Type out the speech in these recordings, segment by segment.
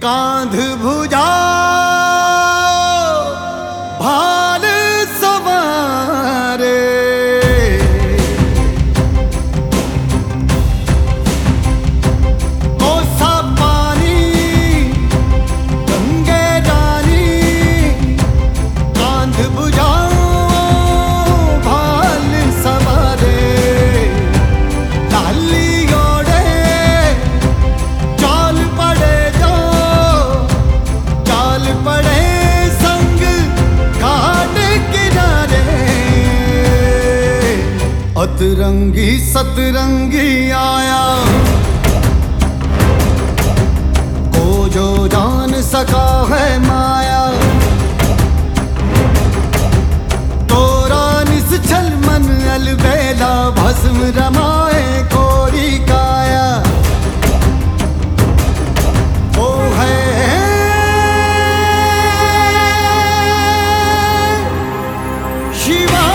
कांध भुजा भाल सवारे, कोसा पानी गंगे रानी, कांध भुजा भाल सवारे, लाली ओढ़े चाल पड़े जो, चाल पड़े संग घाट किनारे, अतरंगी सतरंगी आया को जो जान सका है माया, तोरा निश्चल मन अलबेला भस्म रमाए कोरी काया, ओ है शिवा।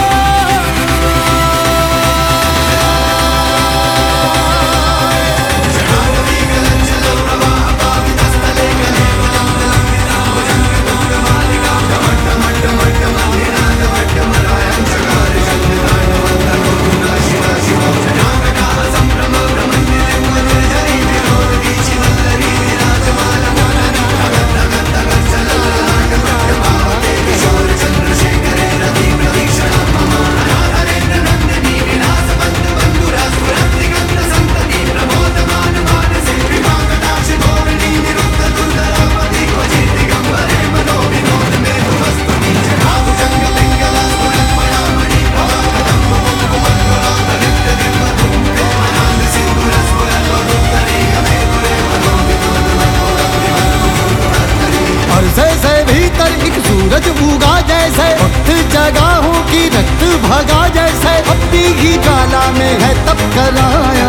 से भीतर एक सूरज उगा जैसे, वक्त जगाहों की रक्त भगा जैसे, अपनी ही ज्वाला में है तब कराया।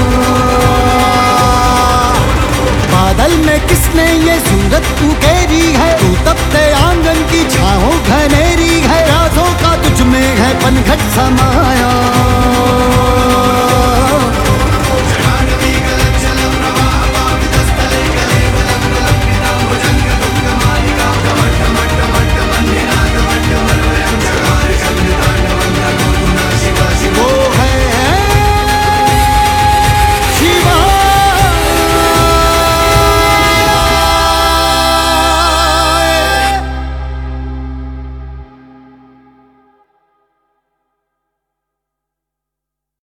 बादल में किसने ये सूरत उकेरी है, तू तपते आंगन की छाहों घनेरी है, राजों का तुझ में है पनघट समाया।